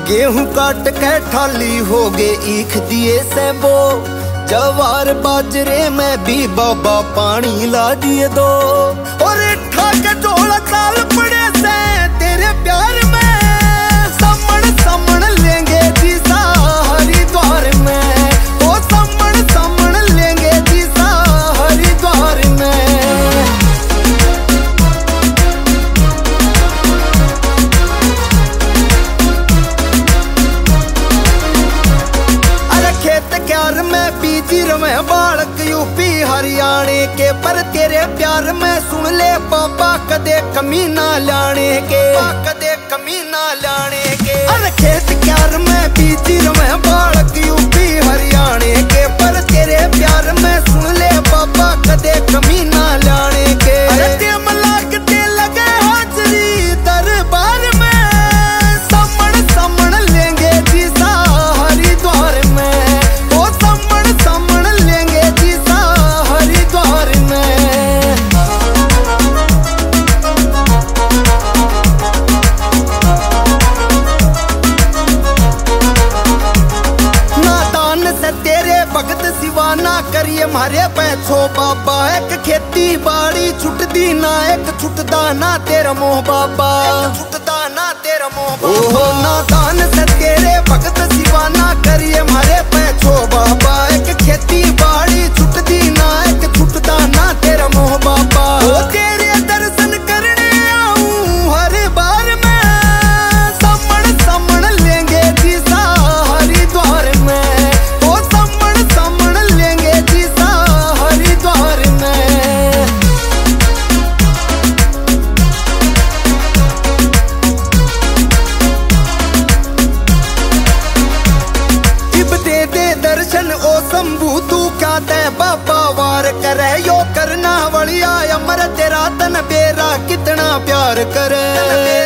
गेहूं काट के ठाली हो गे ईख दिए से बो, जवार बाजरे में भी बाबा पानी ला दिए दो। और ठाके ढोल ताल पड़े से तेरे प्यार में, समण समण लेंगे जीसा हरिद्वार में, ओ समण समण लेंगे जीसा हरिद्वार में। अरे खेत क्यार में बीजी रवे बालक यूपी हरियाणे के, पर तेरे प्यार में सुन ले पापा कदे कमी ना लाने के, कदे कमी ना लाने के। अरे खेत क्यार में बीजी रवे बालक यूपी हरियाणे के, पर तेरे प्यार में सुन ले पापा कदे कमी ना लाने के। अरे ते मलाक ते लगे हाजरी दरबार में, समण समण लेंगे जीसा हरिद्वार में, ओ समण समण लेंगे जीसा हरिद्वार में। नादान से तेरे भगत सिवा ना करिए मारे पैसो बाबा, एक खेती बाड़ी छुटदी ना एक छुटदा ना तेरा मोह बाबा, छुटदा ना तेरा मोह बाबा। नादान से तेरे भगत सिवा ना करिए मारे पैसो बाबा, एक खेती बाड़ी छुटदी ना एक छुटदा ना तेरा मोह बाबा। ओ तेरे दर्शन करने आऊं हर बार में, समण समण लेंगे जीसा हरिद्वार में, ओ समण समण लेंगे जीसा हरिद्वार में। इब दे दे दर्शन ओ शंभू तू क्या तै बाबा वार करे, यो करना वलिया अमर तेरा तन बेरा कितना प्यार करे।